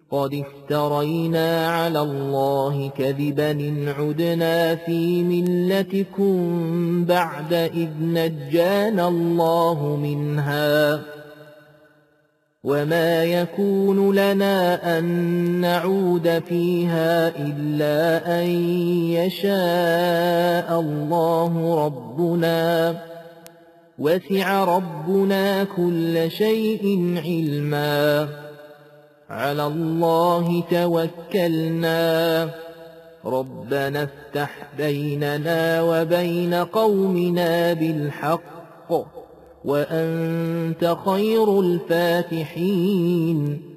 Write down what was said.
قد افترينا على الله كذبا إن عدنا في ملتكم بعد إذ نجانا الله منها وما يكون لنا أن نعود فيها إلا أن يشاء الله ربنا وسع ربنا كل شيء علما على الله توكلنا ربنا افتح بيننا وبين قومنا بالحق وأنت خير الفاتحين